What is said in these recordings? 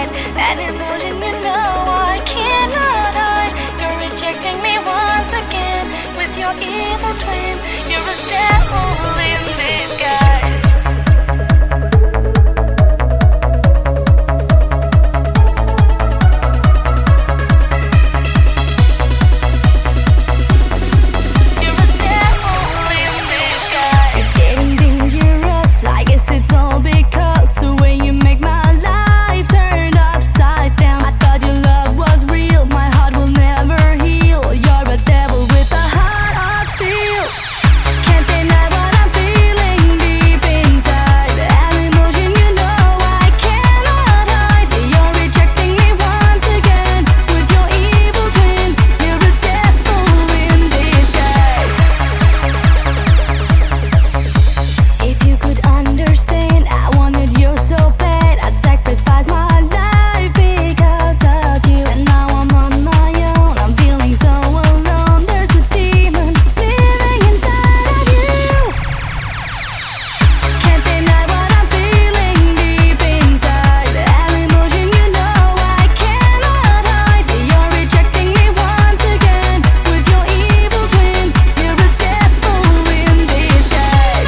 inside. That emotion you know I cannot hide. You're rejecting me once again with your evil twin. You're a devil in disguise. It's all because the way you make my life turn upside down. I thought your love was real, my heart will never heal. You're a devil with a heart of steel. Can't deny what I'm feeling deep inside. An emotion you know I cannot hide. You're rejecting me once again with your evil twin. You're a devil in disguise. If you could understand, I wanted you so bad, I'd sacrifice my life because of you. And now I'm on my own, I'm feeling so alone. There's a demon living inside of you. Can't deny what I'm feeling deep inside. An emotion you know I cannot hide. You're rejecting me once again with your evil twin. You're a devil in disguise.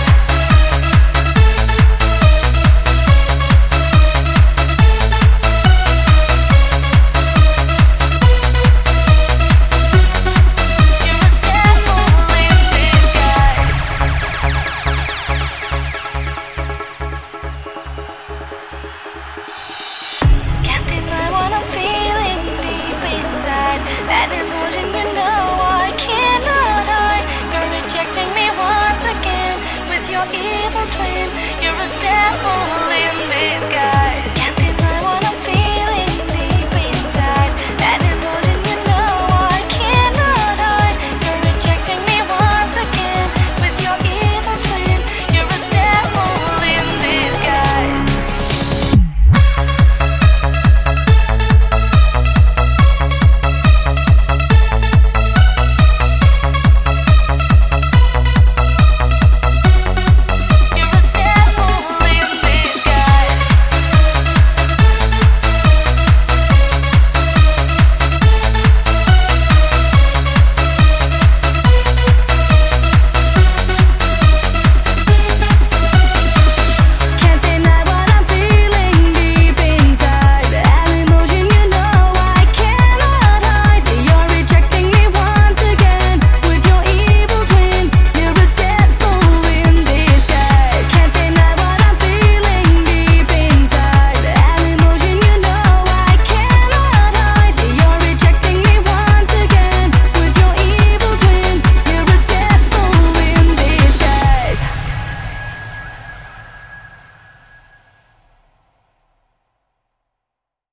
Can't deny what I'm feeling deep inside. That emotion you know I cannot hide. You're rejecting me once again with your evil twin. You're a devil in disguise. Can't deny